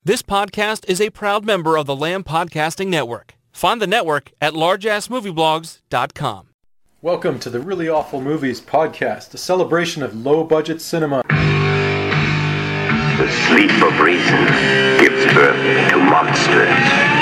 This podcast is a proud member of the Lamb Podcasting Network. Find the network at largeassmovieblogs.com. Welcome to the Really Awful Movies podcast, a celebration of low-budget cinema. The sleep of reason gives birth to monsters.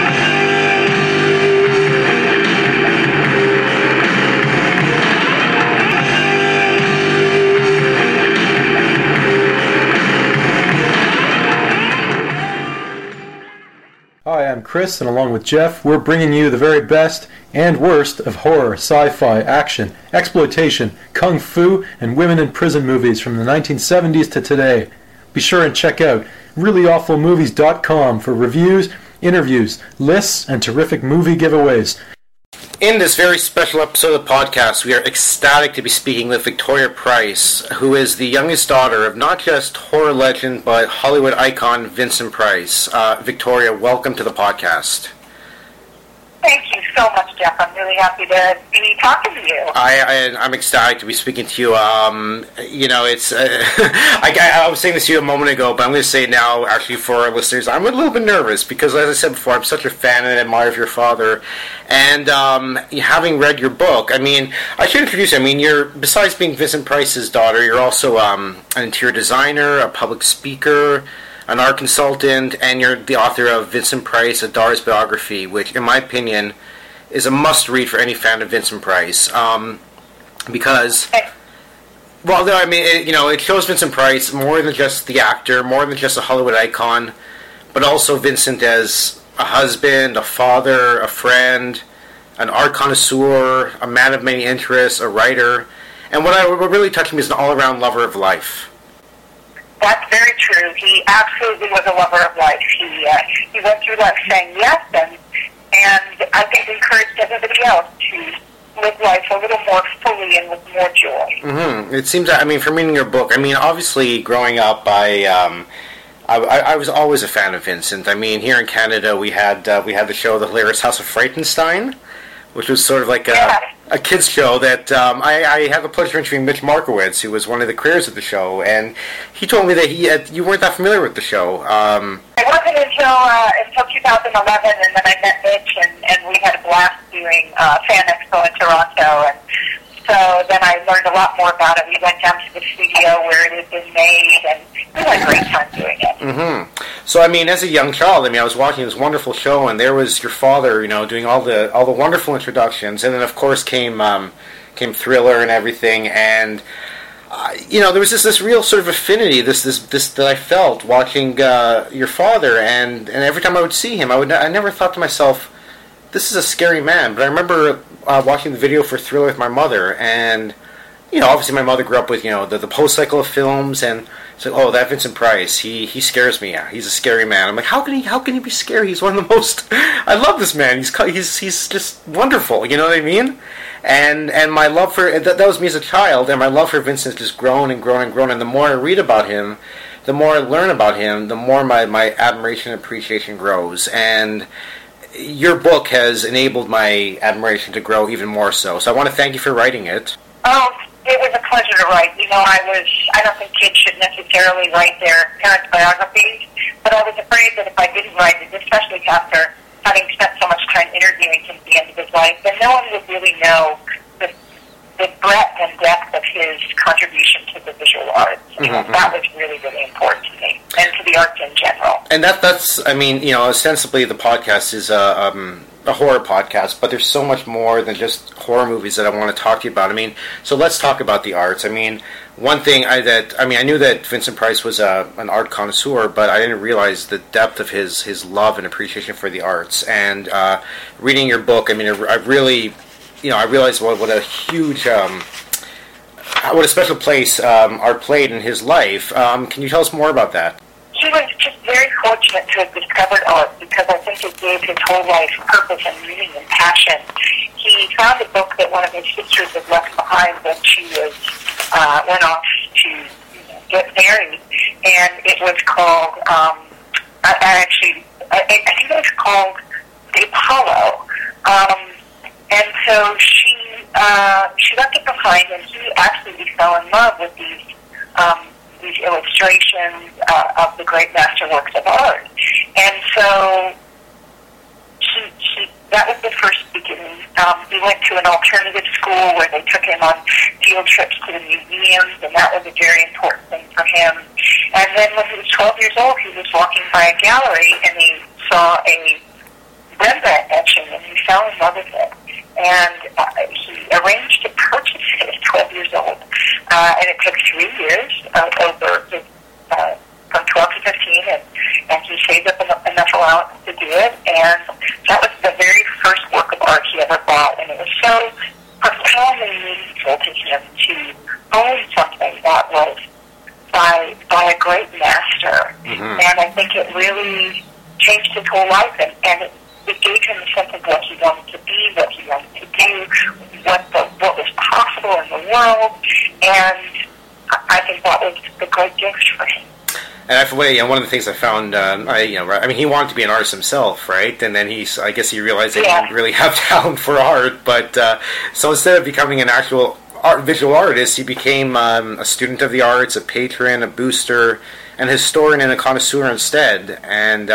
Hi, I'm Chris, and along with Jeff, we're bringing you the very best and worst of horror, sci-fi, action, exploitation, kung fu, and women in prison movies from the 1970s to today. Be sure and check out reallyawfulmovies.com for reviews, interviews, lists, and terrific movie giveaways. In this very special episode of the podcast, we are ecstatic to be speaking with Victoria Price, who is the youngest daughter of not just horror legend, but Hollywood icon Vincent Price. Victoria, welcome to the podcast. Thank you so much, Jeff. I'm really happy to be talking to you. I'm ecstatic to be speaking to you. It's I was saying this to you a moment ago, but I'm going to say it now, actually, for our listeners. I'm a little bit nervous because, as I said before, I'm such a fan and admirer of your father. And having read your book, I should introduce you. You're, besides being Vincent Price's daughter, you're also an interior designer, a public speaker, an art consultant, and you're the author of Vincent Price, A Daughter's Biography, which, in my opinion, is a must-read for any fan of Vincent Price. Because, it shows Vincent Price more than just the actor, more than just a Hollywood icon, but also Vincent as a husband, a father, a friend, an art connoisseur, a man of many interests, a writer, and what really touched me is an all-around lover of life. That's very true. He absolutely was a lover of life. He went through life saying yes, and I think encouraged everybody else to live life a little more fully and with more joy. Mm-hmm. It seems that, from reading your book, obviously growing up, I was always a fan of Vincent. Here in Canada, we had the show The Hilarious House of Frightenstein, which was sort of like a kids show that I had the pleasure of interviewing Mitch Markowitz, who was one of the creators of the show, and he told me that you weren't that familiar with the show. It wasn't until 2011, and then I met Mitch, and we had a blast doing Fan Expo in Toronto, and so then I learned a lot more about it. We went down to the studio where it had been made, and we had a great time doing it. Mm-hmm. So, as a young child, I was watching this wonderful show, and there was your father, doing all the wonderful introductions, and then of course came Thriller and everything, and there was this real sort of affinity, this that I felt watching your father, and every time I would see him, I never thought to myself, this is a scary man. But I remember watching the video for Thriller with my mother, and obviously my mother grew up with the post cycle of films, and so that Vincent Price, he scares me. Yeah, he's a scary man. I'm like, how can he be scary? He's one of the most. I love this man. He's just wonderful. You know what I mean? And my love for that was me as a child, and my love for Vincent just grown and grown and grown. And the more I read about him, the more I learn about him, the more my admiration and appreciation grows. And your book has enabled my admiration to grow even more so. So I want to thank you for writing it. Oh, it was a pleasure to write. I don't think kids should necessarily write their parents' biographies, but I was afraid that if I didn't write it, especially after having spent so much time interviewing him at the end of his life, then no one would really know the breadth and depth of his contribution to the visual arts. Mm-hmm. That was really, really important to me, and to the arts in general. And that's ostensibly the podcast is a horror podcast, but there's so much more than just horror movies that I want to talk to you about. So let's talk about the arts. One thing I knew that Vincent Price was an art connoisseur, but I didn't realize the depth of his love and appreciation for the arts. And reading your book, I really, I realized what a huge, what a special place art played in his life. Can you tell us more about that? He was just very fortunate to have discovered art because I think it gave his whole life purpose and meaning and passion. He found a book that one of his sisters had left behind when she went off to get married, and it was called, I think it was called The Apollo. And so she left it behind, and he absolutely fell in love with these illustrations of the great masterworks of art. so that was the first beginning. We went to an alternative school where they took him on field trips to the museums, and that was a very important thing for him. And then when he was 12 years old, he was walking by a gallery, and he saw a Rembrandt etching, and he fell in love with it. And he arranged to purchase it at 12 years old. And it took 3 years over his, from 12 to 15, and he saved up enough allowance to do it. And that was the very first work of art he ever bought. And it was so profoundly meaningful to him to own something that was by a great master. Mm-hmm. And I think it really changed his whole life, and it gave him a sense of what he wanted to be, what he wanted to do, what was possible in the world, and I think that was the great gift for him. And one of the things I found, he wanted to be an artist himself, right? And then I guess he realized that he didn't really have talent for art. But so instead of becoming an actual visual artist, he became a student of the arts, a patron, a booster, an historian, and a connoisseur instead. And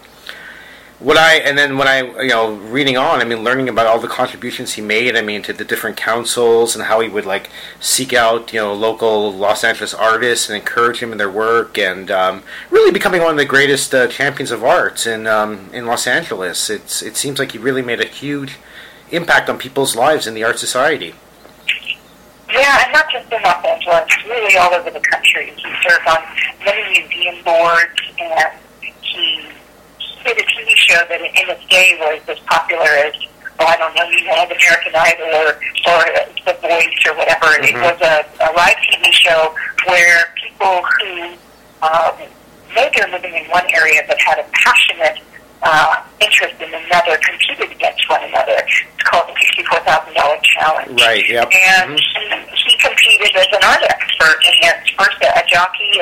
reading on, learning about all the contributions he made, to the different councils and how he would seek out, local Los Angeles artists and encourage them in their work, and really becoming one of the greatest champions of arts in Los Angeles. It seems like he really made a huge impact on people's lives in the art society. Yeah, and not just in Los Angeles, really all over the country. He served on many museum boards, and he did a TV show that in its day was as popular as, you had American Idol or The Voice or whatever. Mm-hmm. It was a live TV show where people who made their living in one area but had a passionate interest in another competed against one another. It's called the $64,000 Challenge. Right, yep. And he competed as an art expert against first a jockey,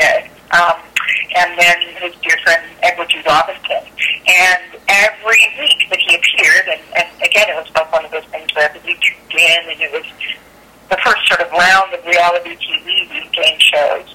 and then his dear friend Edward G. Robinson. And every week that he appeared, and again, it was like one of those things where every week tuned in, and it was the first sort of round of reality TV game shows,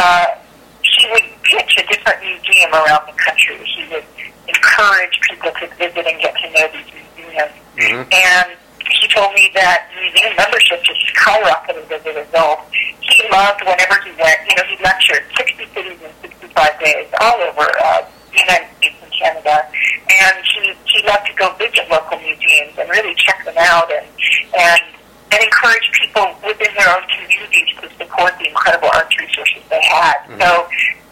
he would pitch a different museum around the country. He would encourage people to visit and get to know these museums. Mm-hmm. And he told me that museum membership just skyrocketed as a result. He loved whenever he went, he lectured 60 cities in 65 days all over the United States and Canada. And he loved to go visit local museums and really check them out and encourage people within their own communities to support the incredible arts resources they had. Mm-hmm. So,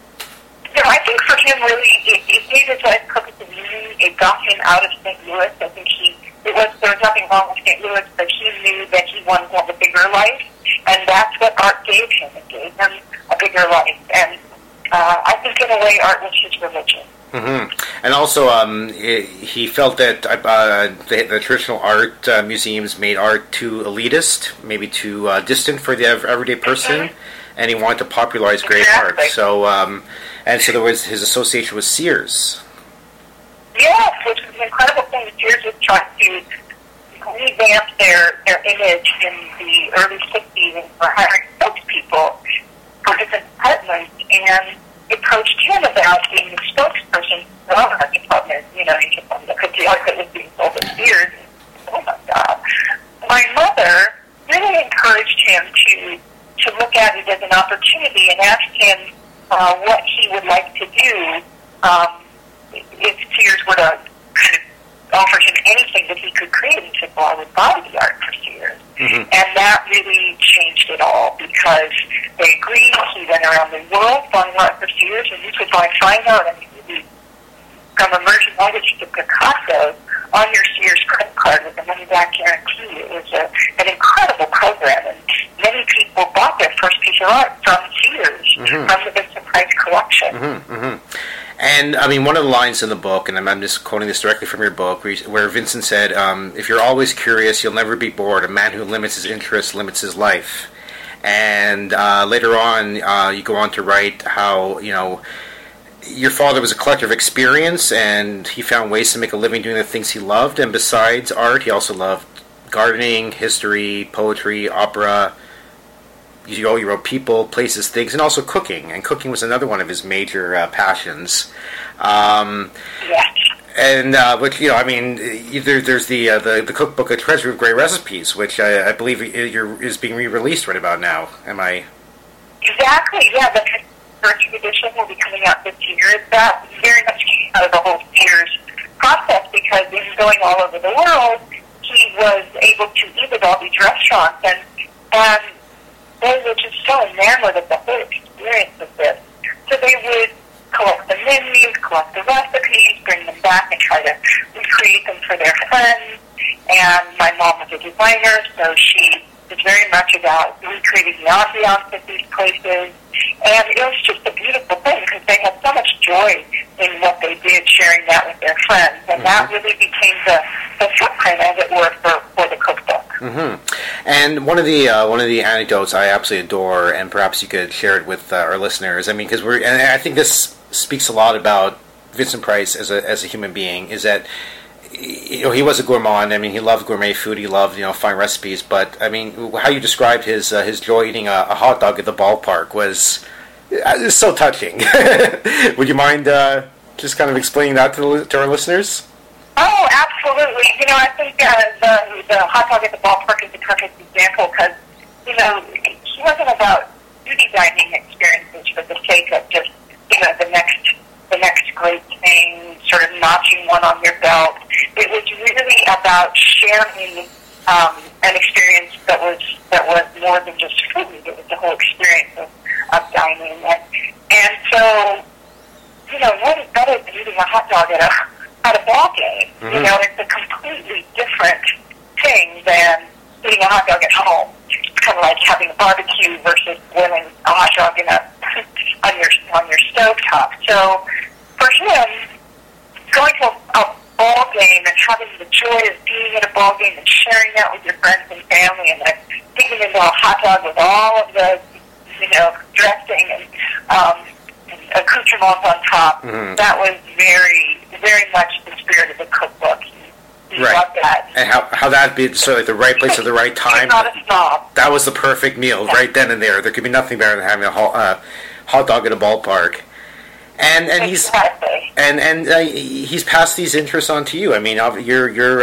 I think for him, really, it gave his life purpose and meaning. It got him out of St. Louis. I think there was nothing wrong with St. Louis, but he knew that he wanted to have a bigger life, and that's what art gave him. It gave him a bigger life. And I think, in a way, art was his religion. Mm-hmm. And also, he felt that the traditional art museums made art too elitist, maybe too distant for the everyday person, and he wanted to popularize great art. So, so there was his association with Sears. Yes, which was an incredible thing. Sears was trying to revamp their image in the early 60s and for hiring spokespeople for different departments, and approached him about being the spokesperson for our department. You could see art that was being sold at Sears. Oh my God. My mother really encouraged him to look at it as an opportunity and asked him what he would like to do if Sears were to kind of offer him anything that he could create. And he said, well, I would buy the art for Sears. Mm-hmm. And that really changed it all because they agreed. He went around the world buying art for Sears, and you could buy fine art. From emerging artists to Picasso on your Sears credit card with a money-back guarantee. It was an incredible program, and many people bought their first piece of art from Sears, from the Vincent Price collection. Mm-hmm, mm-hmm. And, one of the lines in the book, and I'm just quoting this directly from your book, where Vincent said, if you're always curious, you'll never be bored. A man who limits his interests limits his life. And later on, you go on to write how, your father was a collector of experience, and he found ways to make a living doing the things he loved. And besides art, he also loved gardening, history, poetry, opera. You wrote people, places, things, and also cooking. And cooking was another one of his major passions. Yes. And which I mean, there's the cookbook, A Treasury of Great Recipes, which I believe is being re-released right about now. Am I? Exactly. Yeah, the first edition will be coming out this year. That very much came out of the whole Sears process because in going all over the world, he was able to eat at all these restaurants, and they were just so enamored of the whole experience of this. So they would collect the menus, collect the recipes, bring them back and try to recreate them for their friends. And my mom was a designer, so she was very much about recreating the ambiance of these places. And it was just a beautiful thing because they had so much joy in what they did, sharing that with their friends. And that really became the footprint, as it were, for the cookbook. Mm-hmm. And one of the anecdotes I absolutely adore, and perhaps you could share it with our listeners. I mean, because and I think this speaks a lot about Vincent Price as a human being. Is that he was a gourmand. I mean, he loved gourmet food. He loved fine recipes. But I mean, how you described his joy eating a hot dog at the ballpark was so touching. Would you mind just kind of explaining that to our listeners? Oh, absolutely. I think the hot dog at the ballpark is the perfect example because, he wasn't about duty dining experiences for the sake of just, the next great thing, sort of notching one on your belt. It was really about sharing an experience that was more than just food. It was the whole experience of dining. And so, what is better than eating a hot dog at a ball game? Mm-hmm. It's a completely different thing than eating a hot dog at home. It's kind of like having a barbecue versus boiling a hot dog on your stovetop. So for him, going to a ball game and having the joy of being at a ball game and sharing that with your friends and family, and then digging into a hot dog with all of the dressing and accoutrements on top, that was very, very much the spirit of the cookbook. He loved that. And how that'd be sort of the right place at the right time. He's not a snob. That was the perfect meal right then and there. There could be nothing better than having a hot dog at a ballpark. And exactly. he's passed these interests on to you. I mean, you're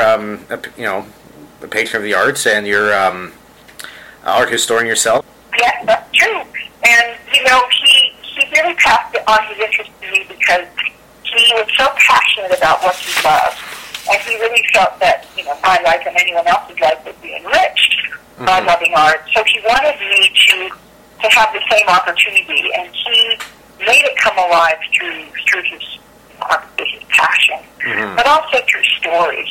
a patron of the arts, and you're an art historian yourself. Yes, that's true. And he really passed on his interest to me because he was so passionate about what he loved, and he really felt that my life and anyone else's life would be enriched by loving art. So he wanted me to have the same opportunity, and he made it come alive through his passion, but also through stories.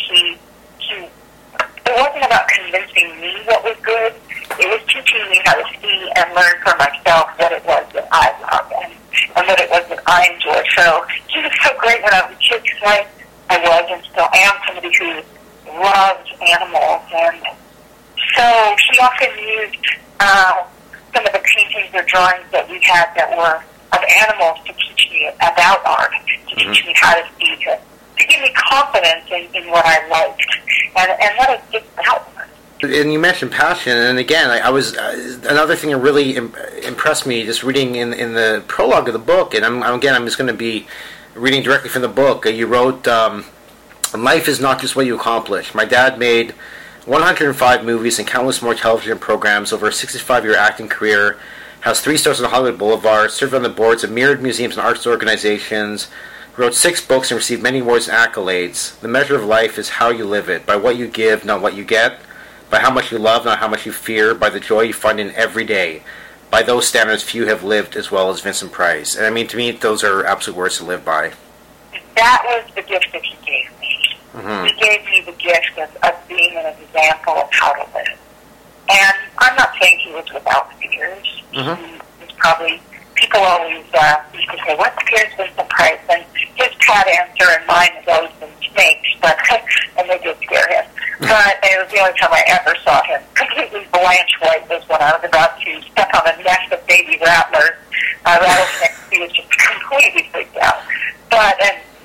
It wasn't about convincing me what was good. It was teaching me how to see and learn for myself what it was that I loved and what it was that I enjoyed. So he was so great when I was a kid because I was and still am somebody who loved animals. And so he often used some of the paintings or drawings that we had that were of animals to teach me about art, to teach me how to see, to give me confidence in what I liked, and let us get out. And you mentioned passion, and again, I was another thing that really impressed me just reading in the prologue of the book, and I'm just going to be reading directly from the book. You wrote, "Life is not just what you accomplish. My dad made 105 movies and countless more television programs over a 65-year acting career, has 3 stars on Hollywood Boulevard, served on the boards of myriad museums and arts organizations, wrote 6 books and received many awards and accolades. The measure of life is how you live it, by what you give, not what you get, by how much you love, not how much you fear, by the joy you find in every day. By those standards, few have lived as well as Vincent Price." And I mean, to me, those are absolute words to live by. That was the gift that he gave me. He gave me the gift of being an example of how to live. And I'm not saying he was without fears. He was probably, people always used to say, "What scares Vincent Price?" And his pat answer and mine has always been snakes, and they did scare him. But it was the only time I ever saw him completely blanch white was when I was about to step on a nest of baby rattlers. Rattlesnakes, he was just completely freaked out. But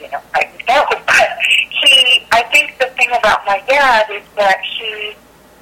I think the thing about my dad is that he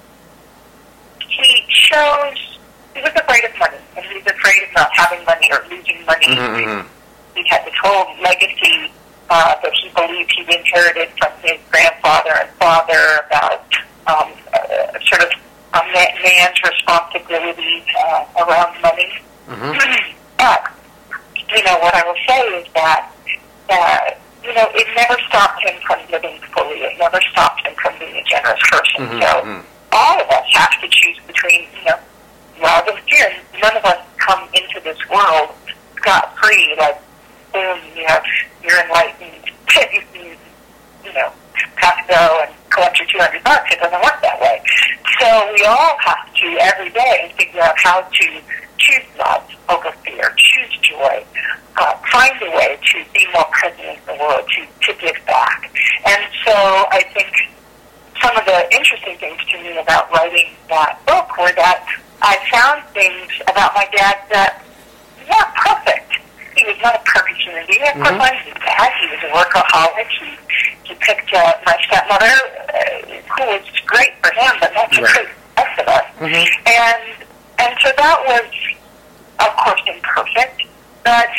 was afraid of money, and he was afraid of not having money or losing money. He had this whole legacy that he believed he'd inherited from his grandfather and father about sort of a man's responsibility around money. But, what I will say is that, it never stopped him from living fully. It never stopped him from being a generous person. So all of us have to choose between, love and fear. None of us come into this world scot-free, like, boom, you're enlightened. You have to go and collect your $200. It doesn't work that way. So we all have to, every day, figure out how to choose love over fear, choose joy, find a way to be more present in the world, to give back. And so I think some of the interesting things to me about writing that book were that I found things about my dad that were not perfect. He was not a perfect human being. Of course, I knew that. He was a workaholic. He picked my stepmother, who was great for him, but not so great for the rest of us. And so that was, of course, imperfect. But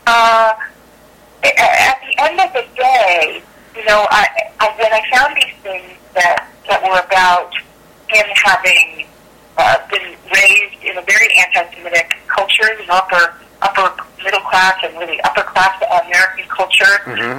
at the end of the day, when I found these things that were about him having been raised in a very anti-Semitic culture, upper middle class and really upper class American culture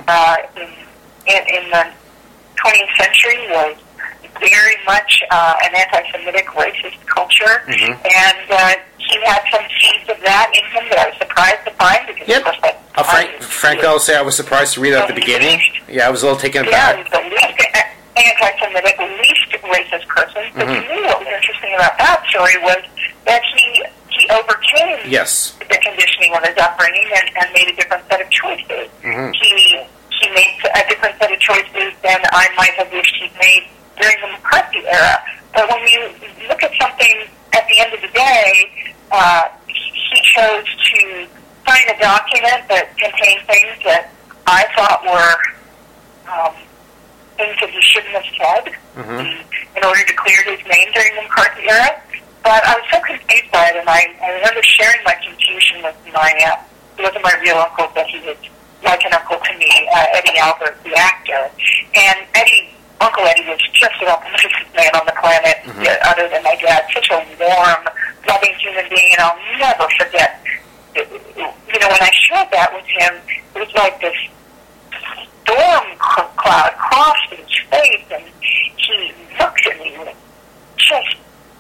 in the 20th century was very much an anti-Semitic racist culture, and he had some seeds of that in him that I was surprised to find because of course Frank, I'll say I was surprised to read that at the beginning. Yeah, I was a little taken aback. Yeah, the least anti-Semitic, least racist person. But to me, what was interesting about that story was that he overcame the conditioning of his upbringing and made a different set of choices. He made a different set of choices than I might have wished he'd made during the McCarthy era. But when you look at something at the end of the day, he chose to sign a document that contained things that I thought were things that he shouldn't have said in order to clear his name during the McCarthy era. But I was so confused by it, and I remember sharing my confusion with my, he wasn't my real uncle, but he was like an uncle to me, Eddie Albert, the actor. And Uncle Eddie was just about the nicest man on the planet, other than my dad, such a warm, loving human being, and I'll never forget, when I shared that with him, it was like this storm cloud crossed his face, and he looked at me with just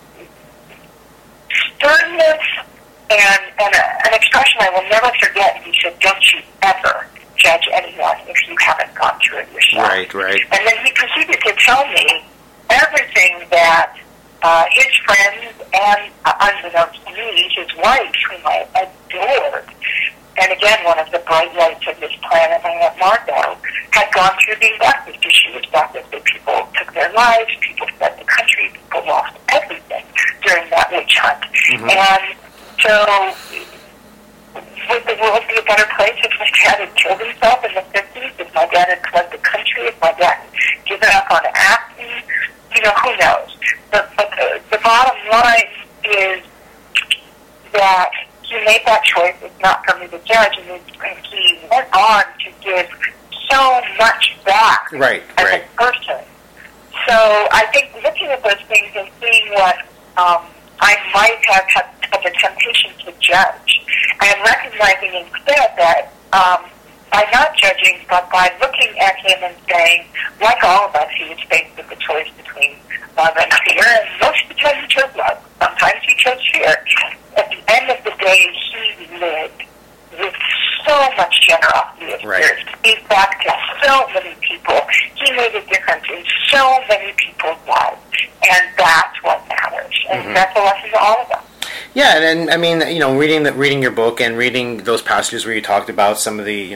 sternness and an expression I will never forget. He said, "Don't you ever judge anyone if you haven't gone through it yourself." Right. And then he proceeded to tell me everything that his friends and, unbeknownst to me, his wife, whom I adored, and again, one of the bright lights of this planet, my Aunt Margot, had gone through being blacklisted. She was blacklisted. People took their lives. People fled the country. People lost everything during that witch hunt. And so, would the world be a better place if my dad had killed himself in the 50s? If my dad had fled the country? If my dad had given up on acting? Who knows? But the bottom line is that he made that choice. It's not for me to judge. And he went on to give so much back as a person. So I think looking at those things and seeing what I might have had the temptation to judge, and recognizing instead that by not judging, but by looking at him and saying, like all of us, he was faced with the choice between love and fear, and most of the time he chose love. Sometimes he chose fear. At the end of the day, he lived with so much generosity of spirit. He gave back to so many people. He made a difference in so many people's lives, and that's what matters. And that's a lesson to all of us. Yeah, and I mean, reading your book and reading those passages where you talked about some of the,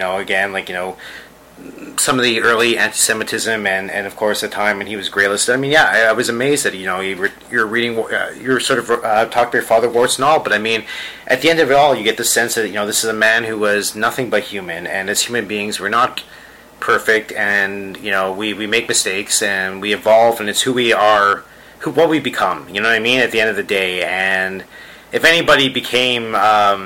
some of the early anti-Semitism and of course the time when he was graylisted. I mean, I was amazed that you're reading, you're sort of talking to your father, warts and all. But I mean, at the end of it all, you get the sense that this is a man who was nothing but human, and as human beings, we're not perfect, and we make mistakes and we evolve, and it's who we are, what we become. You know what I mean? At the end of the day, and if anybody became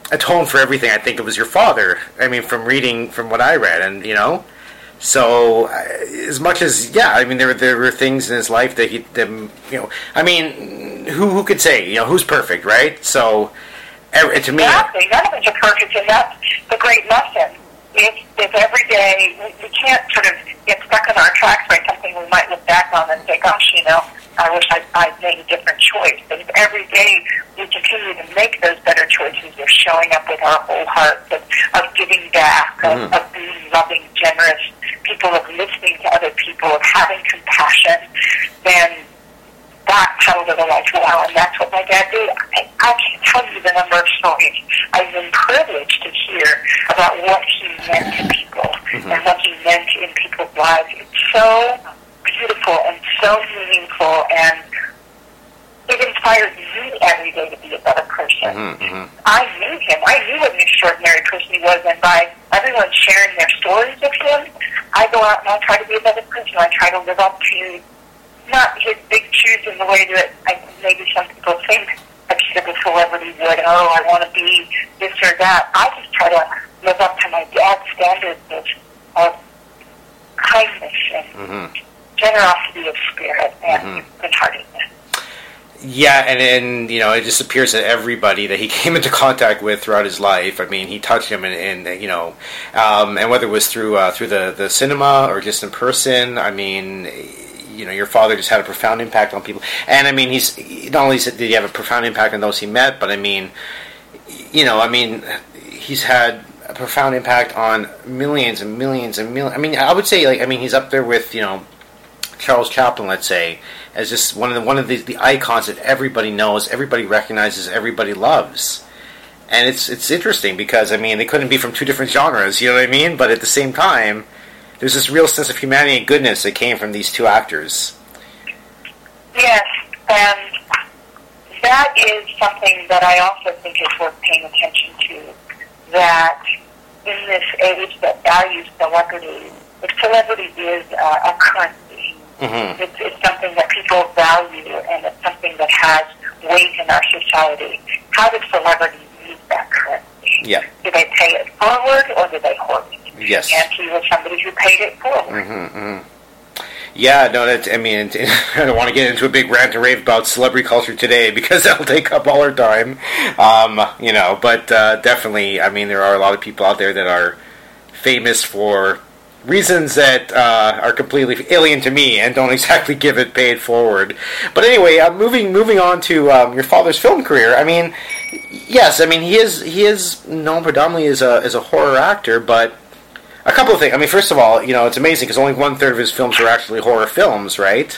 atone for everything, I think it was your father. I mean, from reading, from what I read, and so as much as I mean, there were things in his life that I mean, who could say, who's perfect, right? So to me, exactly, none of us are perfect, and that's the great lesson. If every day we can't sort of get stuck on our tracks by something we might look back on and say, gosh, I wish I'd made a different choice. But if every day we continue to make those better choices of showing up with our whole hearts, of giving back, of being loving, generous people, of listening to other people, of having compassion, then that's how to live a life well. And that's what my dad did. I can't tell you the number of stories I've been privileged to hear about what he meant to people and what he meant in people's lives. It's so beautiful and so meaningful, and it inspires me every day to be a better person. I knew him. I knew what an extraordinary person he was, and by everyone sharing their stories of him, I go out and I try to be a better person. I try to live up to not his big shoes in the way that maybe some people think a typical celebrity would. Oh, I want to be this or that. I just try to live up to my dad's standards of kindness and generosity of spirit and good-heartedness. Yeah, and it just appears that everybody that he came into contact with throughout his life, I mean, he touched him, and whether it was through the cinema or just in person, I mean, your father just had a profound impact on people. And I mean, he's not only did he have a profound impact on those he met, but I mean, he's had a profound impact on millions and millions and millions. I mean, I would say, he's up there with, Charles Chaplin, let's say, as just one of the icons that everybody knows, everybody recognizes, everybody loves. And it's interesting because, I mean, they couldn't be from two different genres, you know what I mean? But at the same time, there's this real sense of humanity and goodness that came from these two actors. Yes, and that is something that I also think is worth paying attention to, that in this age that values celebrity, if celebrity is a currency, it's something that people value, and it's something that has weight in our society. How does celebrity use that currency? Yeah. Do they pay it forward, or do they hoard it? Yes. And he was somebody who paid it forward. Yeah, no, I don't want to get into a big rant and rave about celebrity culture today because that'll take up all our time. But definitely, I mean, there are a lot of people out there that are famous for reasons that are completely alien to me and don't exactly give it paid forward. But anyway, moving on to your father's film career. I mean, yes, I mean he is known predominantly as a horror actor, but a couple of things. I mean, first of all, it's amazing because only 1/3 of his films are actually horror films, right?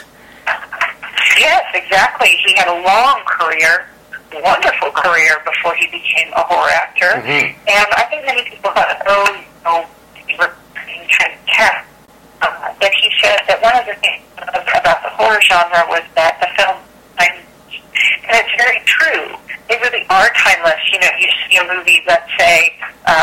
Yes, exactly. He had a long career, wonderful career before he became a horror actor, and I think many people thought, he was kind of cast. But he said that one of the things about the horror genre was that the film, and it's very true, they really are timeless. You see a movie, let's say,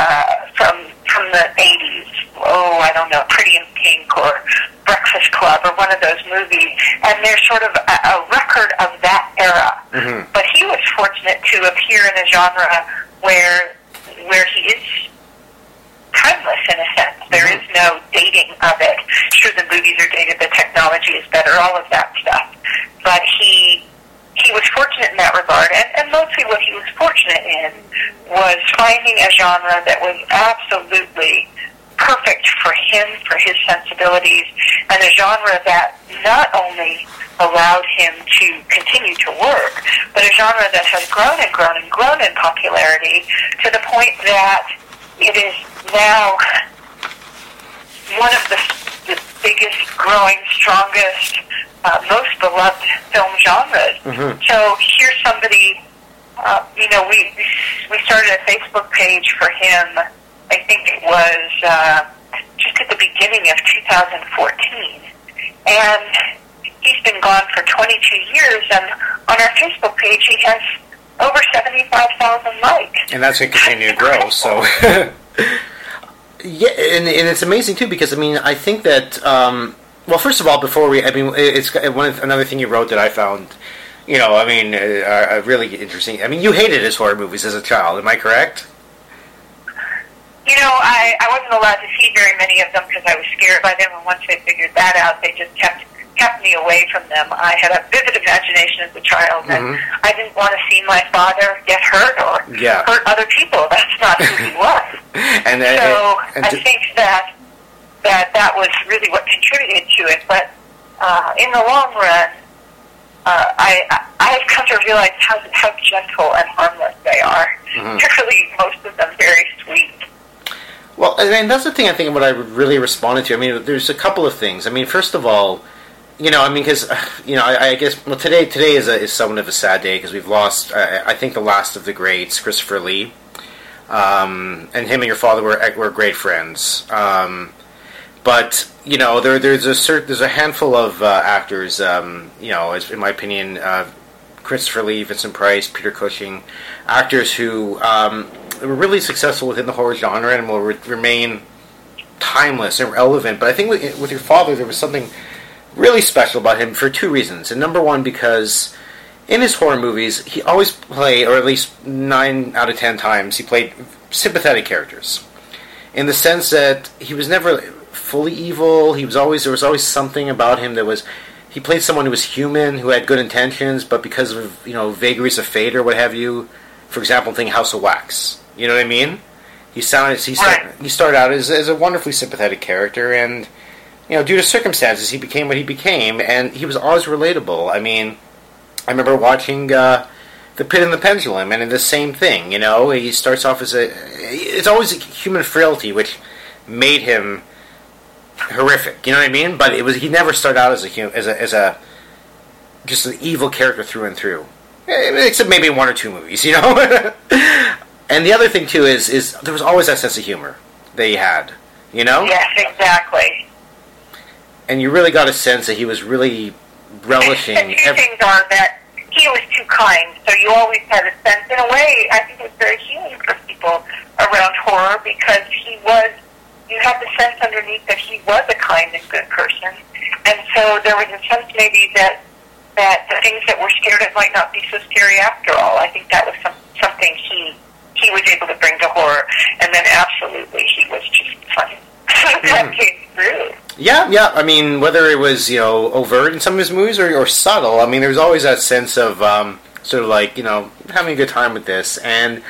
from the 80s, I don't know, Pretty in Pink or Breakfast Club or one of those movies, and they're sort of a record of that era. But he was fortunate to appear in a genre where he is timeless in a sense. There is no dating of it. Sure, the movies are dated, the technology is better, all of that stuff. But he was fortunate in that regard, and mostly what he was fortunate in was finding a genre that was absolutely perfect for him, for his sensibilities, and a genre that not only allowed him to continue to work, but a genre that has grown and grown and grown in popularity to the point that it is now one of the biggest, growing, strongest, most beloved film genres. So here's somebody, we started a Facebook page for him, I think it was just at the beginning of 2014. And he's been gone for 22 years, and on our Facebook page he has over 75,000 likes. And that's going to continue to grow, so... Yeah, and it's amazing, too, because, I mean, I think that... well, first of all, it's another thing you wrote that I found, really interesting. I mean, you hated his horror movies as a child, am I correct? I wasn't allowed to see very many of them because I was scared by them, and once I figured that out, they just kept me away from them. I had a vivid imagination as a child, and I didn't want to see my father get hurt or hurt other people. That's not who he was. I think that was really what contributed to it. But in the long run, I've come to realize how gentle and harmless they are. They're really, most of them, very sweet. Well, and that's the thing I think what I really responded to. I mean, there's a couple of things. I mean, first of all, because, I guess, well, today is somewhat of a sad day because we've lost, I think, the last of the greats, Christopher Lee. And him and your father were great friends. But, there's a handful of actors, in my opinion, Christopher Lee, Vincent Price, Peter Cushing, actors who were really successful within the horror genre and will remain timeless and relevant. But I think with your father, there was something really special about him for two reasons. And number one, because in his horror movies, he always played, or at least 9 out of 10 times, he played sympathetic characters. In the sense that he was never fully evil. There was always something about him that was. He played someone who was human, who had good intentions, but because of vagaries of fate or what have you. For example, think House of Wax. You know what I mean? He started out as a wonderfully sympathetic character, and due to circumstances, he became what he became, and he was always relatable. I mean, I remember watching The Pit and the Pendulum, and in the same thing. He starts off as it's always human frailty, which made him horrific. You know what I mean? But he never started out as a just an evil character through and through, except maybe in 1 or 2 movies. And the other thing too is there was always that sense of humor that he had. Yes, exactly. And you really got a sense that he was really relishing. And two things are that he was too kind, so you always had a sense. In a way, I think it was very healing for people around horror because you had the sense underneath that he was a kind and good person, and so there was a sense maybe that the things that we're scared of might not be so scary after all. I think that was something he was able to bring to horror, and then absolutely he was just funny. That came through. Yeah. I mean, whether it was overt in some of his movies or subtle, I mean, there was always that sense of sort of like having a good time with this. And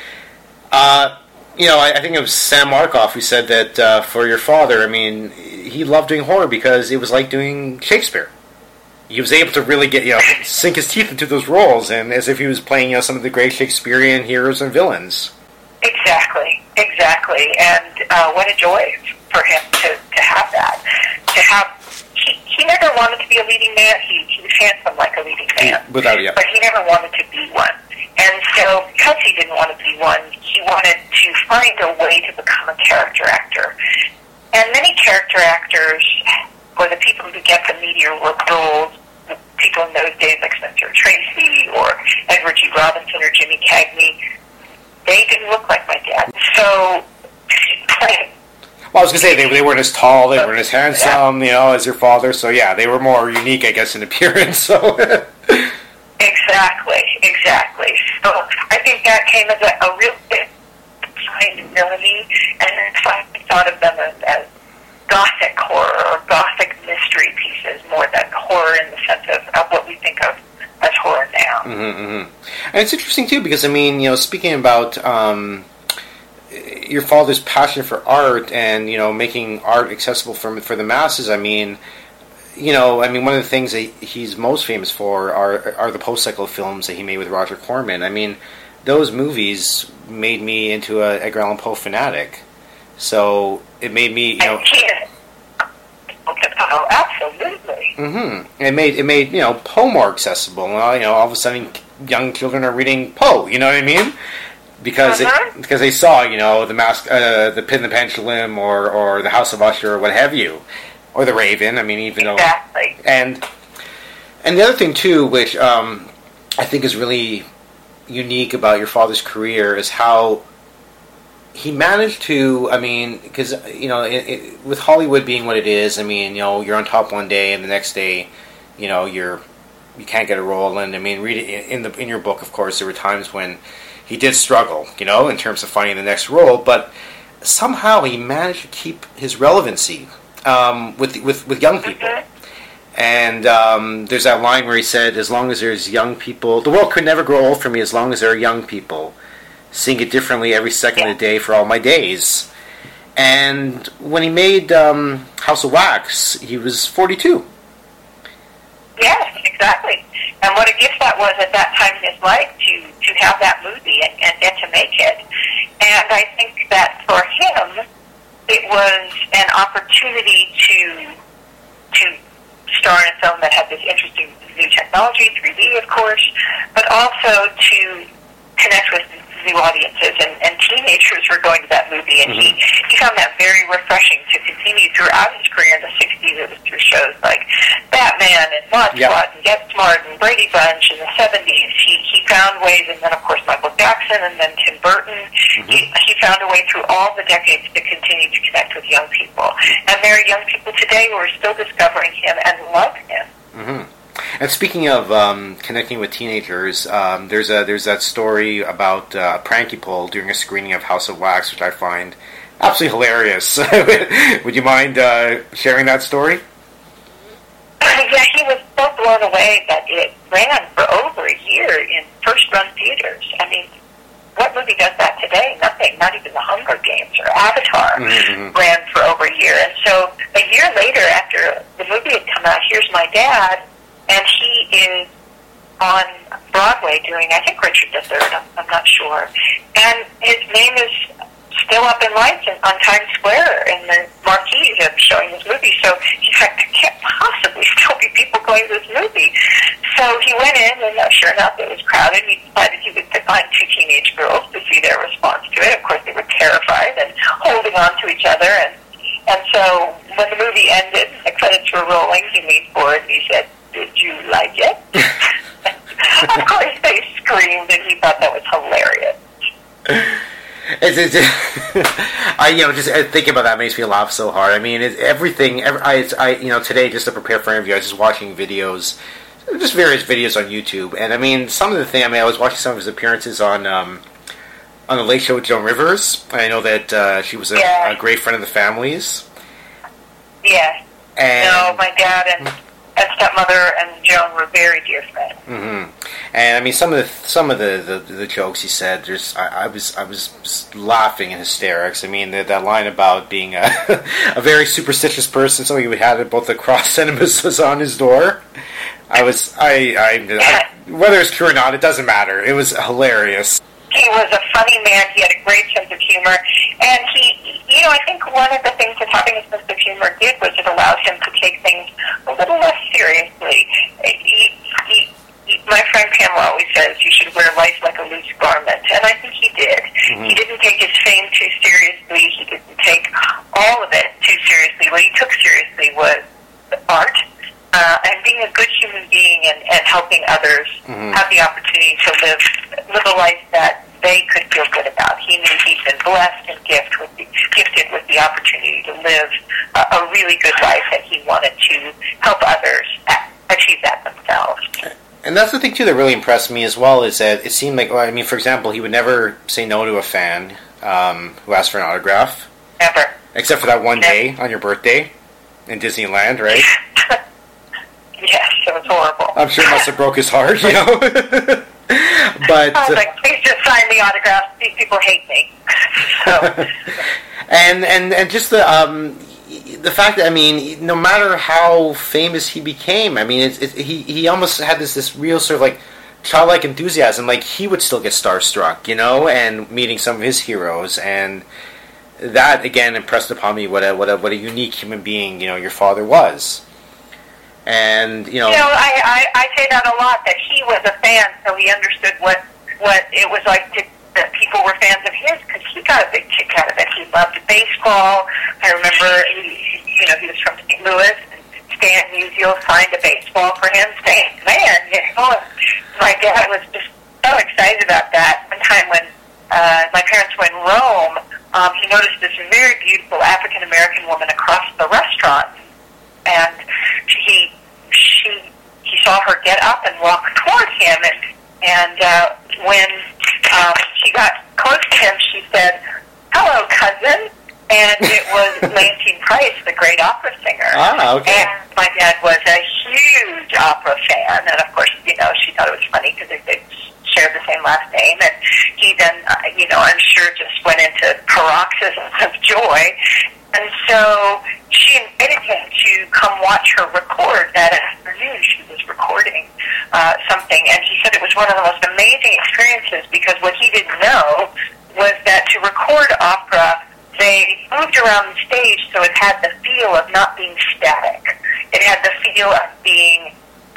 I think it was Sam Markoff who said that for your father, I mean, he loved doing horror because it was like doing Shakespeare. He was able to really get sink his teeth into those roles, and as if he was playing some of the great Shakespearean heroes and villains. Exactly, and what a joy for him to have that. He never wanted to be a leading man. He was handsome like a leading man, but he never wanted to be one. And so, because he didn't want to be one, he wanted to find a way to become a character actor. And many character actors, or the people who get the meteor work roles, the people in those days like Spencer Tracy or Edward G. Robinson or Jimmy Cagney, they didn't look like my dad. So, well, I was going to say, they weren't as tall, they weren't as handsome, as your father, so yeah, they were more unique, I guess, in appearance, so... Exactly. So, I think that came as a real big kind of villainy, and then I thought of them as gothic horror, or gothic mystery pieces, more than horror in the sense of what we think of as horror now. And it's interesting, too, because, I mean, speaking about... your father's passion for art and making art accessible for the masses. I mean, one of the things that he's most famous for are the post-cycle films that he made with Roger Corman. I mean, those movies made me into a Edgar Allan Poe fanatic. So it made me, Oh, absolutely. It made Poe more accessible. All of a sudden, young children are reading Poe. You know what I mean? Because they saw, the Mask, the Pit and the Pendulum, or the House of Usher, or what have you, or the Raven. I mean, even exactly. And the other thing too, which I think is really unique about your father's career, is how he managed to. I mean, because with Hollywood being what it is, I mean, you're on top one day, and the next day, you can't get a role. And I mean, read it in your book. Of course, there were times when he did struggle, in terms of finding the next role. But somehow he managed to keep his relevancy with young people. And there's that line where he said, as long as there's young people, the world could never grow old for me as long as there are young people. Sing it differently every second of the day for all my days. And when he made House of Wax, he was 42. Yes, exactly. And what a gift that was at that time in his life to have that movie and get to make it. And I think that for him, it was an opportunity to star in a film that had this interesting new technology, 3D, of course, but also to connect with new audiences, and teenagers were going to that movie, and he found that very refreshing to continue throughout his career in the 60s. It was through shows like Batman and Mod Squad and Get Smart and Brady Bunch in the 70s. He found ways, and then of course Michael Jackson and then Tim Burton. He found a way through all the decades to continue to connect with young people. And there are young people today who are still discovering him and love him. And speaking of connecting with teenagers, there's that story about a prank he pulled during a screening of House of Wax, which I find absolutely hilarious. Would you mind sharing that story? Yeah, he was so blown away that it ran for over a year in first-run theaters. I mean, what movie does that today? Nothing. Not even The Hunger Games or Avatar ran for over a year. And so a year later, after the movie had come out, Here's My Dad, and he is on Broadway doing, I think, Richard III, I'm not sure. And his name is still up in lights on Times Square in the marquees of showing this movie. So he's like, there can't possibly still be people going to this movie. So he went in, and sure enough, it was crowded. He decided he would find two teenage girls to see their response to it. Of course, they were terrified and holding on to each other. And so when the movie ended, the credits were rolling, he leaned forward and he said, "Did you like it?" Of course, they screamed, and he thought that was hilarious. Just thinking about that makes me laugh so hard. I mean, today, just to prepare for interview, I was just watching videos, just various videos on YouTube, and I mean, I was watching some of his appearances on the Late Show with Joan Rivers. I know that she was a great friend of the family's. Yeah. No, my dad and stepmother and Joan were very dear friends. And I mean, some of the jokes he said, I was just laughing in hysterics. I mean, that line about being a very superstitious person, something we had at both the cross and was on his door. Whether it's true or not, it doesn't matter. It was hilarious. He was a funny man. He had a great sense of humor. And I think one of the things that having a sense of humor did was it allowed him to take things a little less seriously. My friend Pamela always says you should wear life like a loose garment, and I think he did. He didn't take his fame too seriously. He didn't take all of it too seriously. What he took seriously was art and being a good human being and helping others have the opportunity to live a life that they could feel good about. He knew he'd been blessed and gifted with the opportunity to live a really good life, and he wanted to help others achieve that themselves. And that's the thing, too, that really impressed me as well, is that it seemed like, for example, he would never say no to a fan who asked for an autograph. Never. Except for that one day on your birthday in Disneyland, right? Yes, it was horrible. I'm sure it must have broke his heart, But I was like, please just sign the autograph. These people hate me. So. and just the fact that, I mean, no matter how famous he became, I mean, he almost had this real sort of like childlike enthusiasm. Like, he would still get starstruck, and meeting some of his heroes, and that again impressed upon me what a unique human being your father was. And I say that a lot, that he was a fan, so he understood what it was like that people were fans of his, because he got a big kick out of it. He loved baseball. I remember he was from St. Louis, and Stan Musial signed a baseball for him. My dad was just so excited about that. One time when my parents were in Rome, he noticed this very beautiful African American woman across the restaurant, and he saw her get up and walk toward him, and when she got close to him, she said, "Oh, hello, cousin. And it was Leontine Price, the great opera singer. Ah, okay. And my dad was a huge opera fan. And, of course, she thought it was funny because they shared the same last name. And he then, I'm sure just went into paroxysms of joy. And so she invited him to come watch her record that afternoon. She was recording something. And he said it was one of the most amazing experiences because what he didn't know was that to record opera, they moved around the stage so it had the feel of not being static. It had the feel of being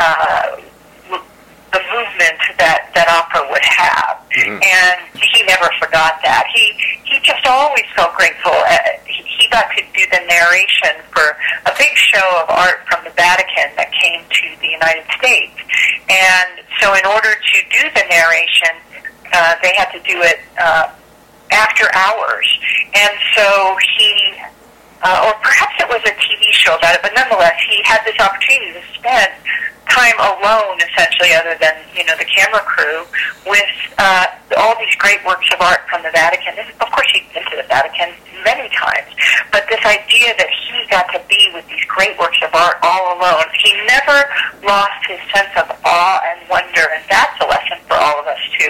the movement that opera would have. Mm-hmm. And he never forgot that. He just always felt grateful. He got to do the narration for a big show of art from the Vatican that came to the United States. And so in order to do the narration, they had to do it after hours. And so he, or perhaps it was a TV show about it, but nonetheless, he had this opportunity to spend time alone, essentially, other than, the camera crew, with all these great works of art from the Vatican. And of course, he'd been to the Vatican many times, but this idea that he got to be with these great works of art all alone, he never lost his sense of awe and wonder, and that's a lesson for all of us, too.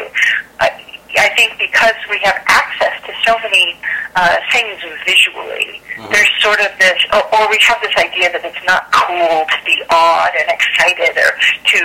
I think because we have access to so many things visually, there's sort of this, or we have this idea that it's not cool to be awed and excited, or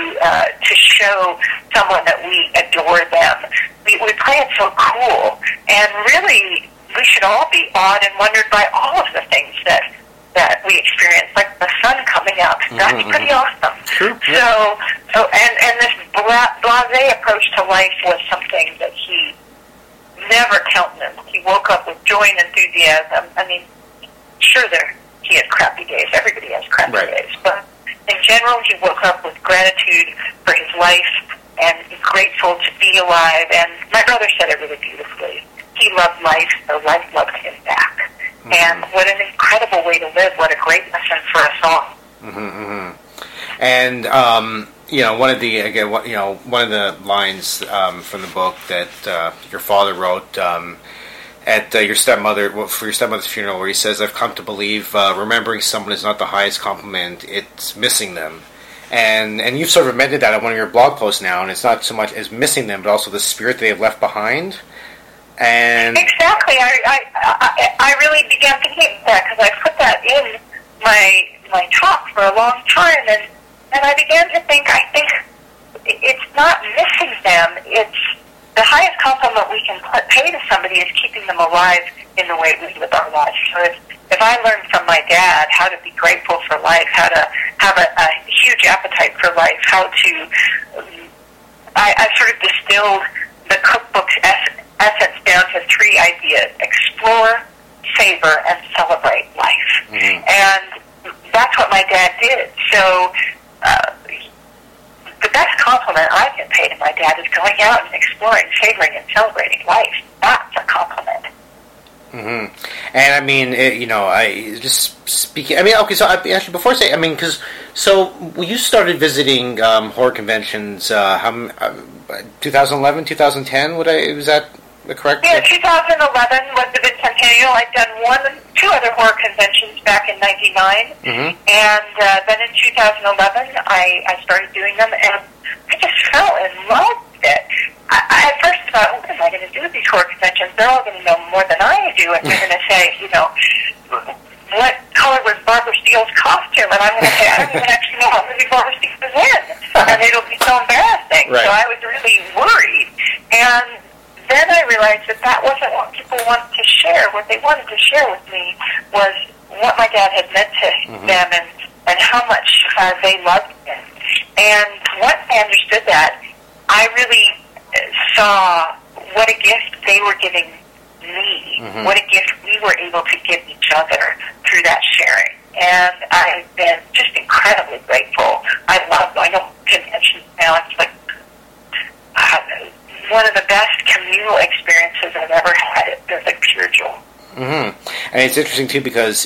to show someone that we adore them. We play it so cool, and really, we should all be awed and wondered by all of the things that we experience, like the sun coming out. That's pretty awesome. True. So and this blasé approach to life was something that he never countenanced. He woke up with joy and enthusiasm. I mean, sure, he had crappy days. Everybody has crappy days, but in general, he woke up with gratitude for his life and grateful to be alive. And my brother said it really beautifully. He loved life, so life loved him back. Mm-hmm. And what an incredible way to live! What a great lesson for us all. Mm-hmm. And one of the lines from the book that your father wrote at your stepmother's funeral, where he says, "I've come to believe remembering someone is not the highest compliment; it's missing them." And you've sort of admitted that on one of your blog posts now, and it's not so much as missing them, but also the spirit they have left behind. And exactly, I really began thinking of that because I put that in my talk for a long time, and I began to think. I think it's not missing them; it's the highest compliment we can pay to somebody is keeping them alive in the way we live our lives. So if I learned from my dad how to be grateful for life, how to have a huge appetite for life, how to, I sort of distilled the cookbook's essence down to 3 ideas: explore, savor, and celebrate life. Mm-hmm. And that's what my dad did. So the best compliment I can pay to my dad is going out and exploring, savoring, and celebrating life. That's a compliment. Mm-hmm. And I mean, I just speaking. I mean, okay. So actually, before I say, when you started visiting horror conventions, 2011, 2010? Was that correct? Yeah, 2011 was the bicentennial. I'd done 2 other horror conventions back in '99, and then in 2011 I started doing them, and I just fell in love with it. I at first thought, what am I going to do with these horror conventions? They're all going to know more than I do, and they're going to say, what color was Barbara Steele's costume? And I'm going to say, I don't even actually know what movie Barbara Steele was in, and it'll be so embarrassing. Right. So I was really worried, and then I realized that wasn't what people wanted to share. What they wanted to share with me was what my dad had meant to them and how much they loved him. And once I understood that, I really saw what a gift they were giving me, what a gift we were able to give each other through that sharing. And I've been just incredibly grateful. I love going to conventions now. It's like one of the best communal experiences I've ever had. It's like pure joy. Mm-hmm. And it's interesting too because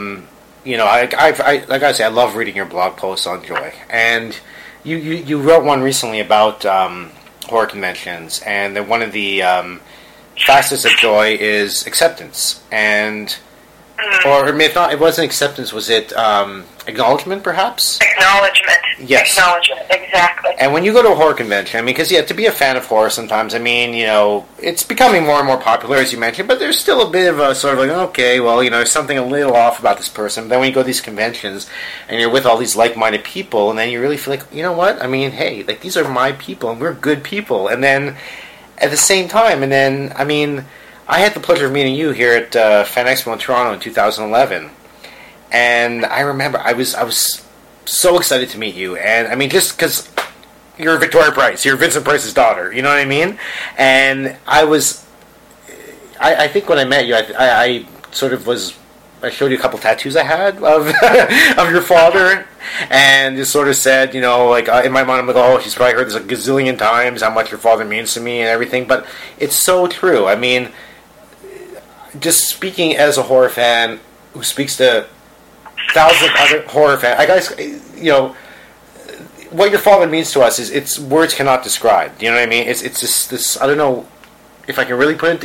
I like I say, I love reading your blog posts on joy. And you wrote one recently about horror conventions, and then one of the fastest of joy is acceptance, and or if not, it wasn't acceptance. Was it acknowledgement, perhaps? Acknowledgement. Yes. Acknowledgement, exactly. And when you go to a horror convention, I mean, because to be a fan of horror sometimes, I mean, it's becoming more and more popular, as you mentioned, but there's still a bit of a sort of like, okay, well, there's something a little off about this person. But then when you go to these conventions and you're with all these like-minded people, and then you really feel like, you know what? I mean, hey, like, these are my people, and we're good people. And then at the same time, and then, I mean, I had the pleasure of meeting you here at Fan Expo in Toronto in 2011, and I remember I was so excited to meet you, and I mean, just because you're Victoria Price, you're Vincent Price's daughter, you know what I mean? And I think when I met you, I sort of was, I showed you a couple tattoos I had of of your father, and just sort of said, like, in my mind, I'm like, oh, she's probably heard this a gazillion times, how much your father means to me and everything, but it's so true. I mean, just speaking as a horror fan who speaks to thousands of other horror fans, I guess, what your father means to us it's words cannot describe. You know what I mean? It's just this. I don't know if I can really put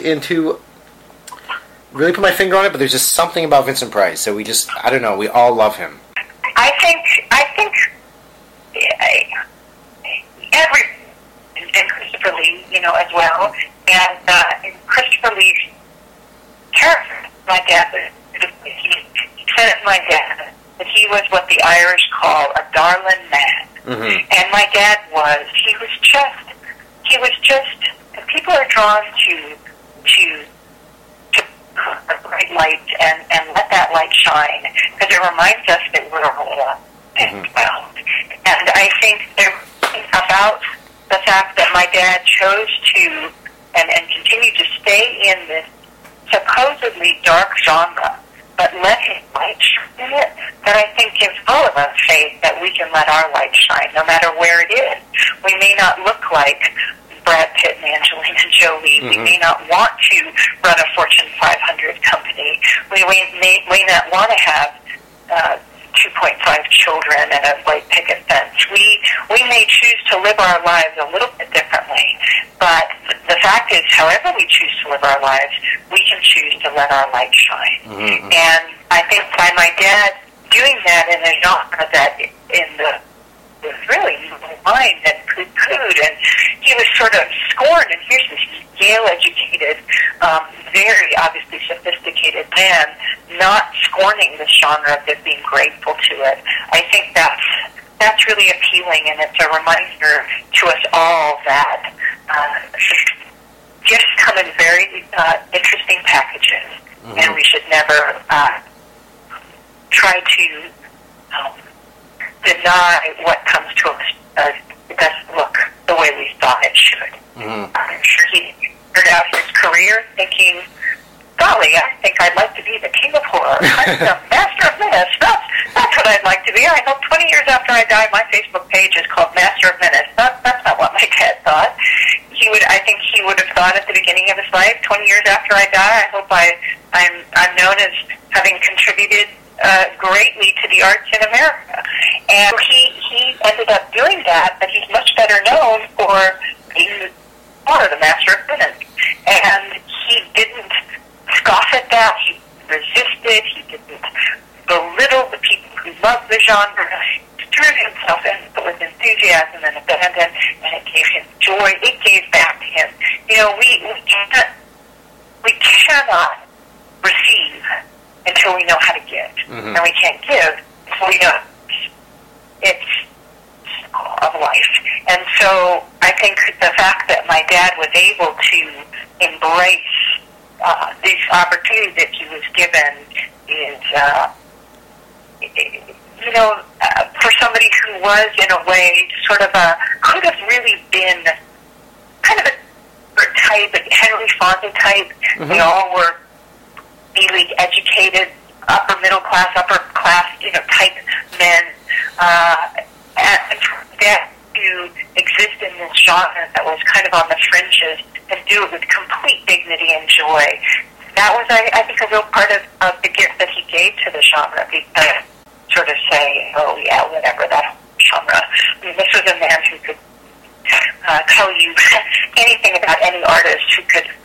my finger on it, but there's just something about Vincent Price. So I don't know. We all love him. I think every and Christopher Lee, as well, and Christopher Lee's character, my dad he said it, my dad, that he was what the Irish call a darlin' man. Mm-hmm. And my dad he was just, people are drawn to a bright light and let that light shine, because it reminds us that we're all and well. And I think about the fact that my dad chose to and continue to stay in this supposedly dark genre, but let his light shine in it, that I think gives all of us faith that we can let our light shine, no matter where it is. We may not look like Brad Pitt and Angelina Jolie. Mm-hmm. We may not want to run a Fortune 500 company. We may not want to have 2.5 children and a white picket fence. We may choose to live our lives a little bit differently, but the fact is, however we choose to live our lives, we can choose to let our light shine. Mm-hmm. And I think by my dad doing that in a genre that was really mine and poo-pooed, and he was sort of scorned, and here's this Yale-educated, very obviously sophisticated man not scorning the genre but being grateful to it. I think that's really appealing, and it's a reminder to us all that gifts come in very interesting packages, mm-hmm. and we should never try to deny what comes to us. It doesn't look the way we thought it should. Mm-hmm. I'm sure he started out his career thinking, golly, I think I'd like to be the king of horror. I'm the master of menace. That's what I'd like to be. I hope 20 years after I die, my Facebook page is called Master of Menace. That's not what my dad thought. I think he would have thought at the beginning of his life, 20 years after I die, I hope I'm known as having contributed greatly to the arts in America. And he ended up doing that, but he's much better known for being the master of menace. And he didn't scoff at that. He resisted. He didn't belittle the people who loved the genre. He threw himself into it with enthusiasm and abandon, and it gave him joy. It gave back to him. We cannot receive until we know how to give. Mm-hmm. And we can't give until we know it's of life. And so I think the fact that my dad was able to embrace these opportunities that he was given is, for somebody who was in a way sort of could have really been kind of a type, a Henry Fonda type. Mm-hmm. We all were elite educated, upper middle class, upper class, type men, and that to exist in this genre that was kind of on the fringes and do it with complete dignity and joy. That was, I think, a real part of the gift that he gave to the genre. Because sort of say, oh yeah, whatever, that genre. I mean, this was a man who could tell you anything about any artist, who could